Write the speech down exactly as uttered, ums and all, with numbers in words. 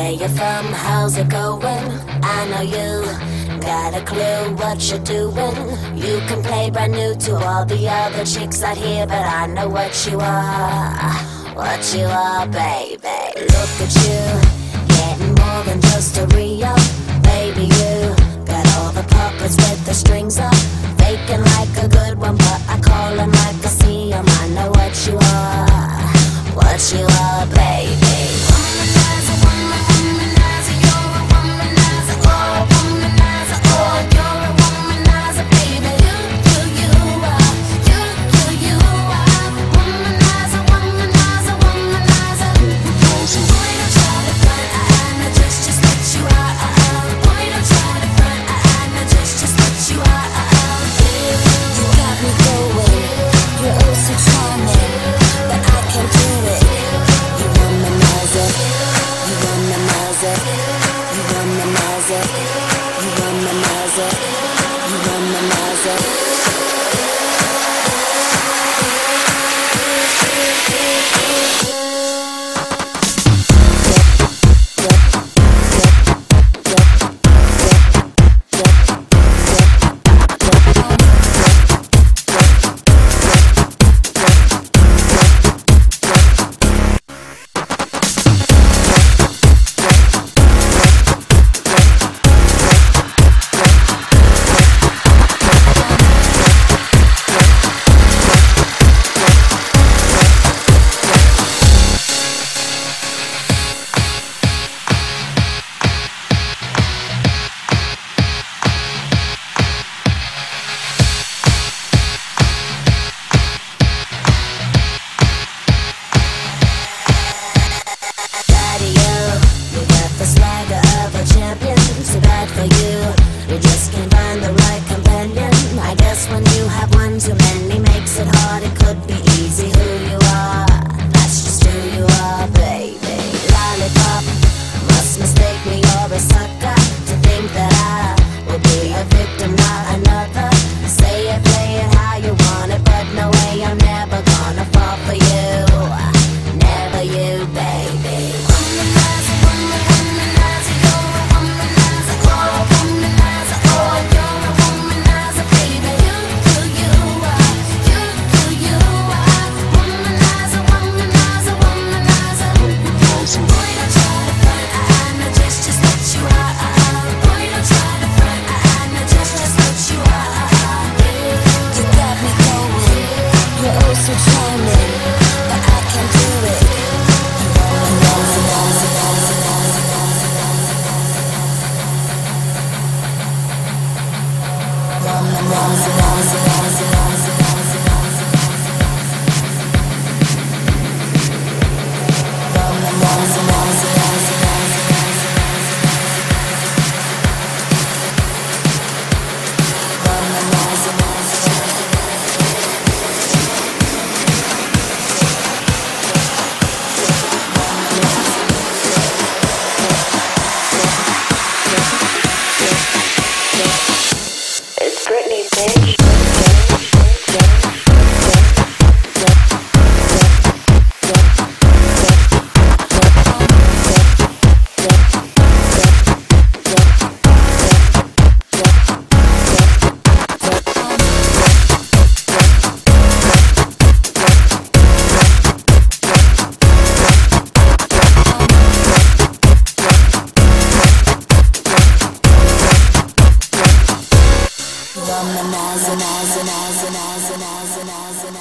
Where you from? How's it going? I know you got a clue what you're doing. You can play brand new to all the other chicks out here, but I know what you are, what you are, baby. Look at you, getting more than just a re-up. Baby, you got all the puppets with the strings up, faking like a good one, but I call them like I see them. I know what you are, what you are, baby. Womanizer, woman, womanizer, you're a womanizer, oh, womanizer, oh, you're a womanizer, baby. You, you, you are, you, you, you are, womanizer, womanizer, womanizer. Boy, don't try to front, I, I know just, just what you are, uh, uh. Boy, don't try to front, I, I know just, just what you are, uh, uh. You got me going, you're oh so charming, but I can't do it. You womanizer, you womanizer, you womanizer, you womanizer, you womanizer. Womanizer, womanizer, womanizer, womanizer, womanizer.